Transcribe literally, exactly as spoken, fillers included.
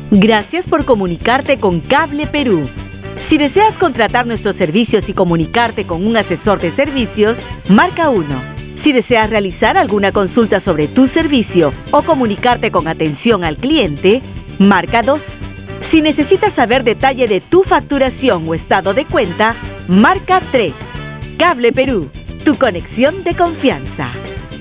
Gracias por comunicarte con Cable Perú. Si deseas contratar nuestros servicios y comunicarte con un asesor de servicios, marca uno. Si deseas realizar alguna consulta sobre tu servicio o comunicarte con atención al cliente, marca dos. Si necesitas saber detalle de tu facturación o estado de cuenta, marca tres. Cable Perú, tu conexión de confianza.